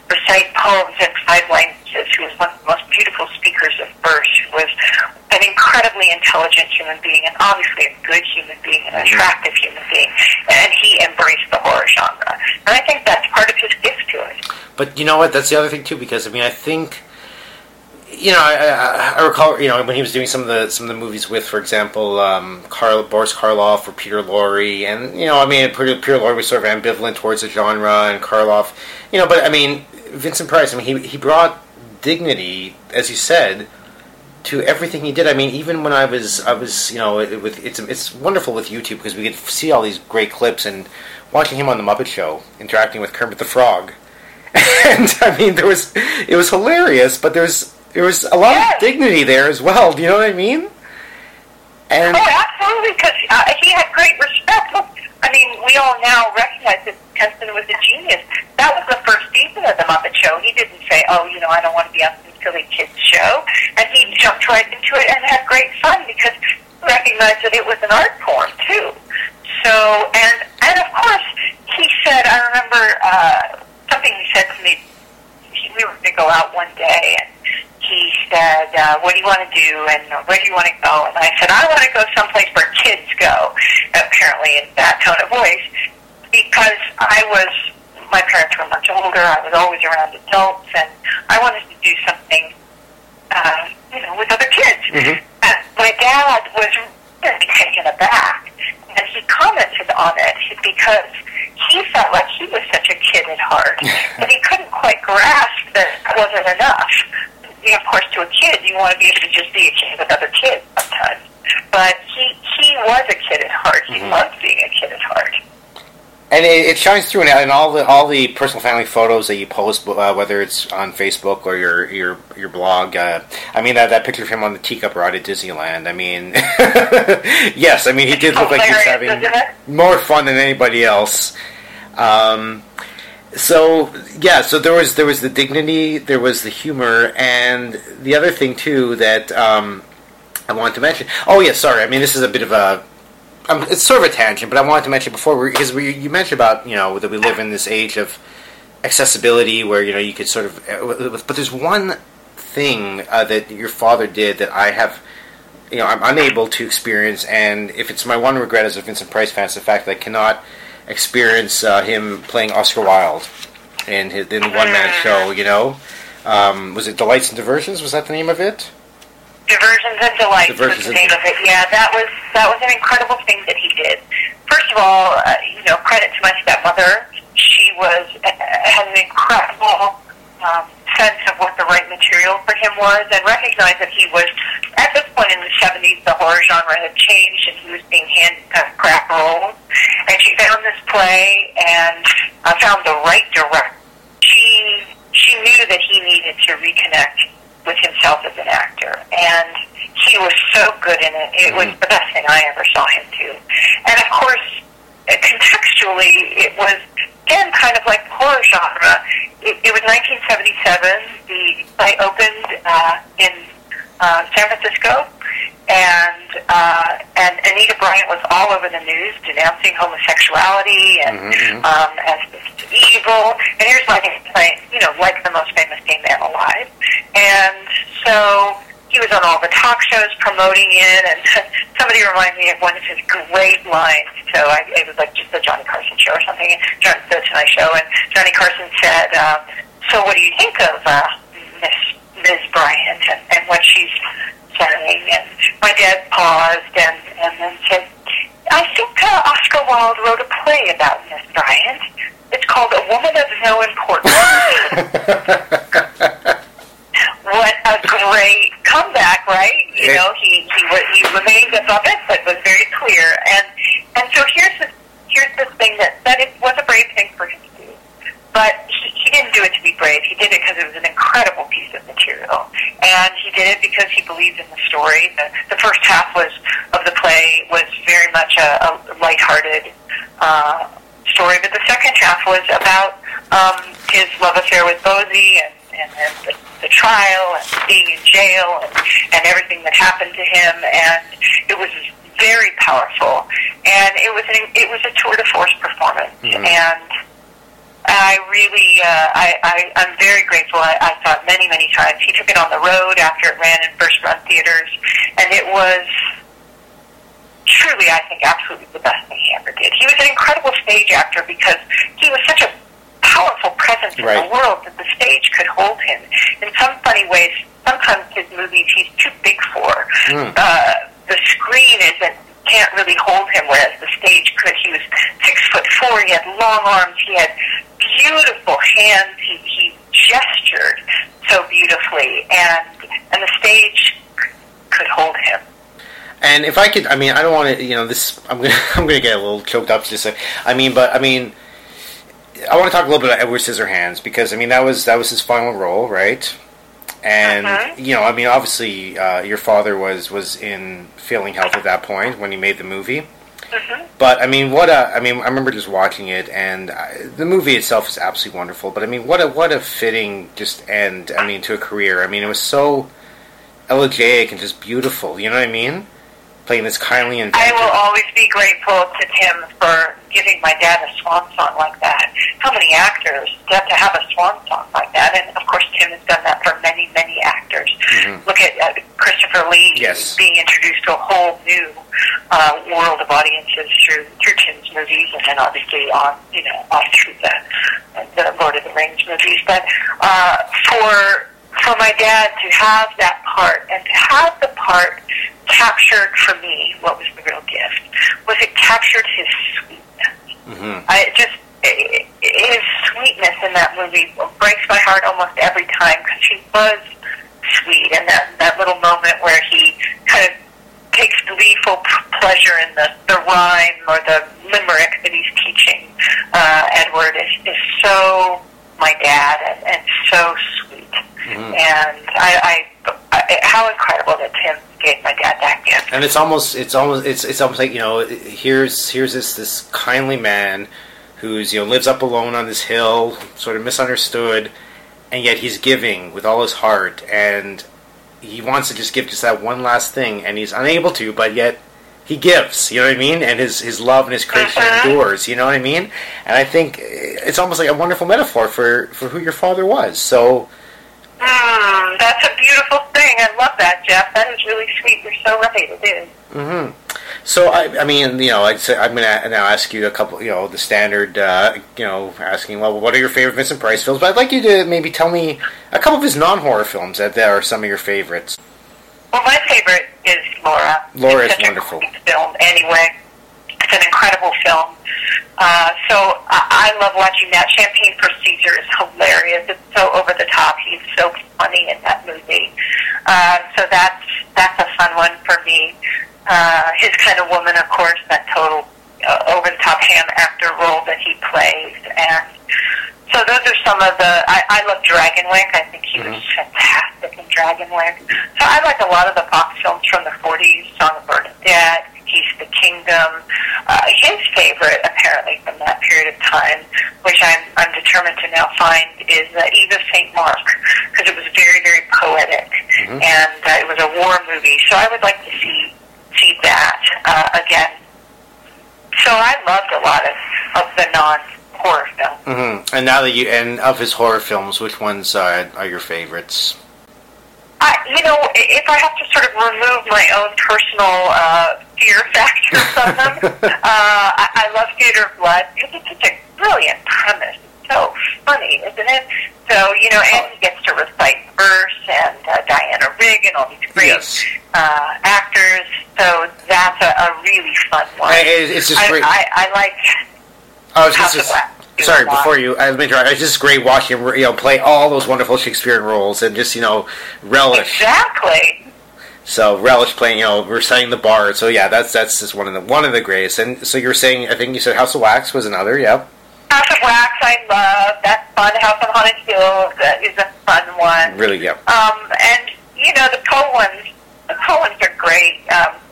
recite poems in 5 languages, who was one of the most beautiful speakers of verse, who was an incredibly intelligent human being, and obviously a good human being, an attractive human being, and he embraced the horror genre. And I think that's part of his gift to it. But you know what? That's the other thing too, because I mean, I think, you know, I recall, you know, when he was doing some of the movies with, for example, Boris Karloff or Peter Lorre, and you know, I mean, Peter Lorre was sort of ambivalent towards the genre, and Karloff, you know, but I mean, Vincent Price, I mean, he brought dignity, as you said, to everything he did. I mean, even when I was, you know, it's wonderful with YouTube because we could see all these great clips, and watching him on the Muppet Show interacting with Kermit the Frog, and I mean, it was hilarious, but there was a lot of dignity there as well. Do you know what I mean? And absolutely, because he had great respect. Look, I mean, we all now recognize that Henson was a genius. That was the first season of the Muppet Show. He didn't say, "Oh, you know, I don't want to be on some silly kids show," and he jumped right into it and had great fun because he recognized that it was an art form too. So, and of course, he said, I remember something he said to me. We were going to go out one day, and he said, what do you want to do, and where do you want to go? And I said, I want to go someplace where kids go, apparently in that tone of voice, because my parents were much older, I was always around adults, and I wanted to do something, you know, with other kids. Mm-hmm. And my dad was really taken aback, and he commented on it because he felt like he was such a kid at heart, but he couldn't quite grasp that it wasn't enough. You know, of course, to a kid, you want to be able to just be a kid with other kids sometimes. But he was a kid at heart. He loved being a kid at heart. And it shines through in all the personal family photos that you post, whether it's on Facebook or your blog. I mean, that picture of him on the teacup ride at Disneyland. I mean, yes, I mean, he did look like he was having more fun than anybody else. So there was the dignity, there was the humor, and the other thing too that I wanted to mention. Oh yeah, sorry. I mean, this is a bit of a it's sort of a tangent, but I wanted to mention before because you mentioned about, you know, that we live in this age of accessibility where, you know, you could sort of. But there's one thing that your father did that I have, you know, I'm unable to experience, and if it's my one regret as a Vincent Price fan, it's the fact that I cannot experience him playing Oscar Wilde in the one-man show, you know. Was it Delights and Diversions? Was that the name of it? Diversions and Delights was the name of it. Yeah, that was an incredible thing that he did. First of all, you know, credit to my stepmother. She had an incredible sense of what the right material for him was, and recognized that he was, at this point in the 70s, the horror genre had changed, and he was being handed crap roles. And she found this play and found the right director. She knew that he needed to reconnect with himself as an actor, and he was so good in it. It was the best thing I ever saw him do. And of course, contextually, it was, again, kind of like the horror genre. It was 1977. The play opened in San Francisco, and Anita Bryant was all over the news denouncing homosexuality and as evil. And here's my thing, you know, like the most famous gay man alive. And so he was on all the talk shows promoting it, and somebody reminded me of one of his great lines. So it was like just the Johnny Carson show or something, the Tonight Show, and Johnny Carson said, so what do you think of Ms. Bryant and what she's saying? And my dad paused and then said, I think Oscar Wilde wrote a play about Ms. Bryant. It's called A Woman of No Importance. What a great comeback, right? You know, he remained above it, but was very clear. And so here's this thing that it was a brave thing for him to do. But he didn't do it to be brave. He did it because it was an incredible piece of material. And he did it because he believed in the story. The first half of the play was very much a lighthearted story, but the second half was about his love affair with Bosie and the trial and being in jail and everything that happened to him, and it was very powerful, and it was a tour de force performance, and I really, I'm very grateful. I saw it many, many times. He took it on the road after it ran in first-run theaters, and it was truly, I think, absolutely the best thing he ever did. He was an incredible stage actor because he was such a powerful presence in the world that the stage could hold him. In some funny ways, sometimes his movies he's too big for. The screen can't really hold him, whereas the stage could. He was 6'4", he had long arms, he had beautiful hands, he gestured so beautifully, and the stage could hold him. And if I could, I mean, I don't want to, this. I'm gonna get a little choked up. Just, I want to talk a little bit about Edward Scissorhands because that was his final role, right? And obviously, your father was in failing health at that point when he made the movie. But I remember just watching it, and the movie itself is absolutely wonderful. But what a fitting just end. To a career. It was so elegiac and just beautiful. You know what I mean? Playing this kindly inventor. I will always be grateful to Tim for giving my dad a swan song like that. How many actors get to have a swan song like that? And of course, Tim has done that for many, many actors. Look at Christopher Lee being introduced to a whole new world of audiences through Tim's movies, and then obviously on through the Lord of the Rings movies. But for my dad to have that part and to have the part captured for me, what was the real gift was it captured his sweetness. His sweetness in that movie breaks my heart almost every time because he was sweet, and that little moment where he kind of takes gleeful pleasure in the rhyme or the limerick that he's teaching Edward is so my dad and so sweet. And I how incredible that Tim gave my dad that gift. And it's almost like here's this kindly man who's lives up alone on this hill, sort of misunderstood, and yet he's giving with all his heart, and he wants to just give just that one last thing, and he's unable to, but yet he gives, you know what I mean? And his love and his courage endures, you know what I mean? And I think it's almost like a wonderful metaphor for who your father was. So that's a beautiful thing. I love that, Jeff. That is really sweet. You're so right. It is. So I'm going to now ask you a couple, the standard, asking, well, what are your favorite Vincent Price films? But I'd like you to maybe tell me a couple of his non-horror films that are some of your favorites. Well, my favorite is Laura. Laura is such wonderful. A great film, anyway. It's an incredible film. So I love watching that. Champagne for Caesar is hilarious. It's so over the top. He's so funny in that movie. So that's a fun one for me. His Kind of Woman, of course, that total over the top ham actor role that he plays, and so those are some of the. I love Dragonwyck. I think he was fantastic in Dragonwyck. So I like a lot of the Fox films from the 40s, Song of Bernadette, He's the Kingdom. His favorite, apparently, from that period of time, which I'm determined to now find, is Eve of St. Mark, because it was very, very poetic, and it was a war movie. So I would like to see that again. So I loved a lot of the non-horror films. And now that of his horror films, which ones are your favorites? If I have to sort of remove my own personal fear factor from them, I love Theater of Blood because it's such a brilliant premise. It's so funny, isn't it? So, and he gets to recite verse, and Diana Rigg and all these great actors. So that's a really fun one. It's just great. I like House of Wax. Sorry, before you, it's just great watching him, play all those wonderful Shakespearean roles and just, relish. Exactly. So relish playing, reciting the bard. So yeah, that's just one of the greatest. And so you're saying, I think you said House of Wax was another, yep. House of Wax, I love. That's fun. House on Haunted Hill is a fun one. Really, yep. And the Poe ones are great.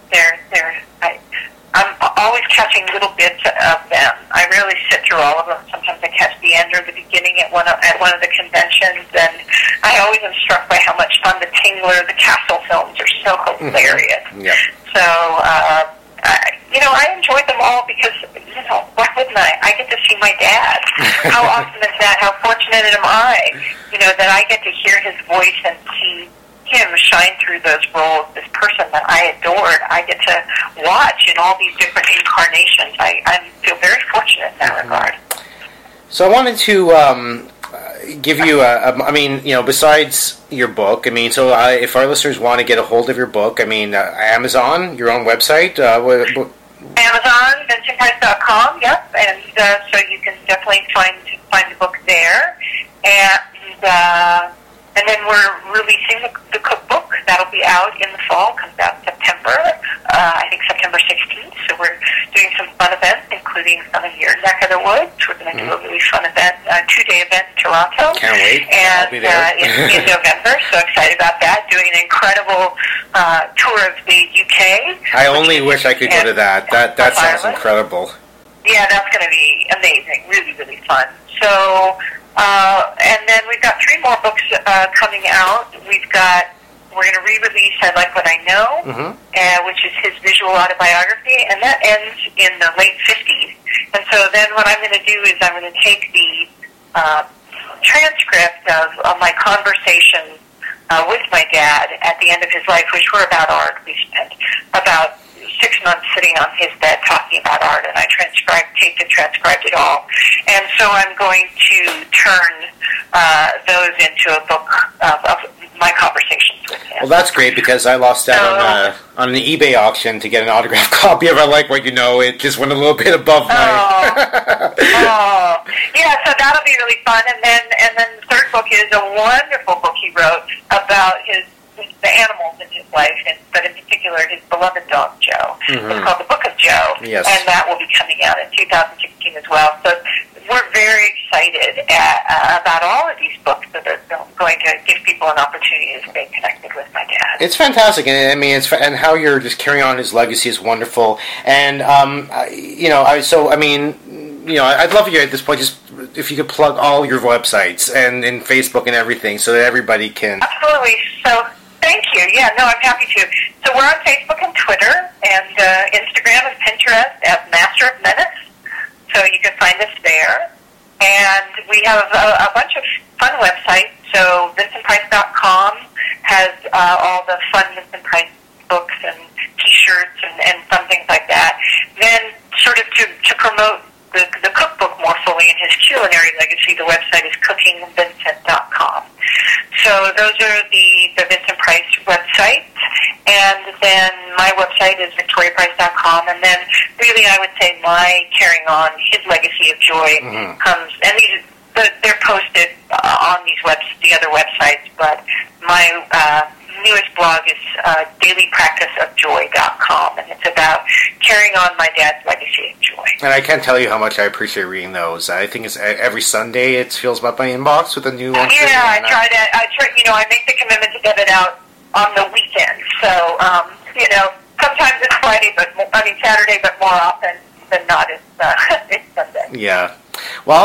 I'm always catching little bits of them. I rarely sit through all of them. Sometimes I catch the end or the beginning at one of the conventions, and I always am struck by how much fun the Tingler, the Castle films are so hilarious. Yeah. So, I enjoyed them all because, why would midnight, I get to see my dad. How awesome is that? How fortunate am I, that I get to hear his voice and see him shine through those roles, this person that I adored. I get to watch in all these different incarnations. I feel very fortunate in that regard. So I wanted to give you besides your book, if our listeners want to get a hold of your book, Amazon, your own website, Amazon, VincentPrice.com, yep, and so you can definitely find the book there, and then we're releasing the cookbook. That'll be out in the fall. Comes out in September. I think September 16th. So we're doing some fun events, including some of your neck of the woods. We're going to do a really fun event, a 2-day event in Toronto. Can't wait. And I'll be there. in November. So excited about that. Doing an incredible tour of the UK. I only wish I could go to that. That sounds incredible. Yeah, that's going to be amazing. Really, really fun. So. And then we've got 3 more books coming out. We're going to re-release I Like What I Know, which is his visual autobiography, and that ends in the late 50s. And so then what I'm going to do is I'm going to take the transcript of my conversations with my dad at the end of his life, which were about art. We spent about 6 months sitting on his bed talking about art, and I taped and transcribed it all. And so I'm going to turn those into a book of my conversations with him. Well, that's great, because I lost out on an eBay auction to get an autographed copy of I Like What You Know. It just went a little bit above my... Yeah, so that'll be really fun. And then the third book is a wonderful book he wrote about the animals in his life, but in particular his beloved dog, Joe. It's called The Book of Joe, and that will be coming out in 2016 as well. So we're very excited about all of these books that are going to give people an opportunity to stay connected with my dad. It's fantastic, and and how you're just carrying on his legacy is wonderful. And I'd love you at this point, just if you could plug all your websites and Facebook and everything, so that everybody can. Absolutely. So. Thank you. Yeah, no, I'm happy to. So we're on Facebook and Twitter and Instagram and Pinterest as Master of Menace. So you can find us there. And we have a bunch of fun websites. So VincentPrice.com has all the fun Vincent Price books and T-shirts and fun things like that. Then sort of to promote the cookbook more fully in his culinary legacy, the website is CookingVincent.com. So those are the Vincent Price websites, and then my website is VictoriaPrice.com, and then really I would say my carrying on his legacy of joy comes, and they're posted on the other websites, but my newest blog is dailypracticeofjoy.com, and it's about carrying on my dad's legacy of joy. And I can't tell you how much I appreciate reading those. I think it's every Sunday it fills up my inbox with a new one. Yeah, I try. I make the commitment to get it out on the weekend. So, sometimes it's Saturday, but more often than not, it's Sunday. Yeah. Well,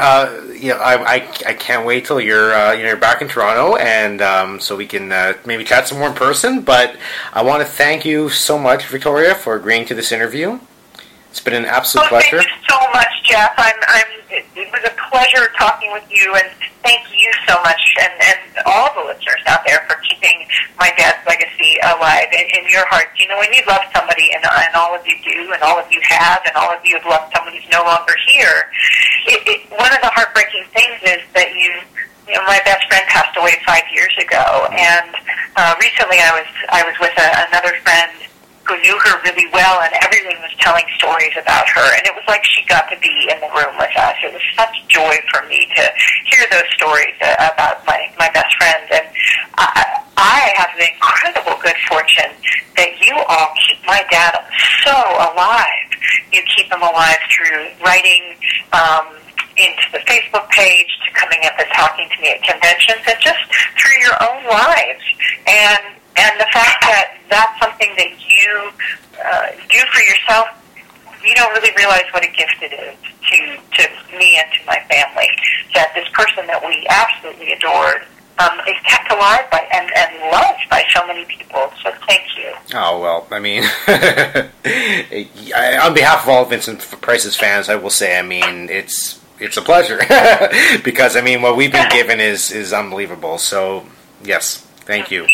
I can't wait till you're back in Toronto, and so we can maybe chat some more in person. But I want to thank you so much, Victoria, for agreeing to this interview. It's been an absolute pleasure. Thank you so much, Jeff. It was a pleasure talking with you, and thank you so much, and all the listeners out there for keeping my dad's legacy alive in your hearts. When you love somebody, and all of you do, and all of you have, and all of you have loved someone who's no longer here, one of the heartbreaking things is that my best friend passed away 5 years ago, and recently I was with another friend who knew her really well, and everyone was telling stories about her, and it was like she got to be in the room with us. It was such joy for me to hear those stories about my best friend, and I have the incredible good fortune that you all keep my dad so alive. You keep him alive through writing into the Facebook page, to coming up and talking to me at conventions, and just through your own lives. And the fact that that's something that you do for yourself, you don't really realize what a gift it is to me and to my family, that this person that we absolutely adored is kept alive by and loved by so many people. So thank you. Oh, well, on behalf of all Vincent Price's fans, I will say, I mean, it's a pleasure because I mean, what we've been given is unbelievable. So, yes, thank you.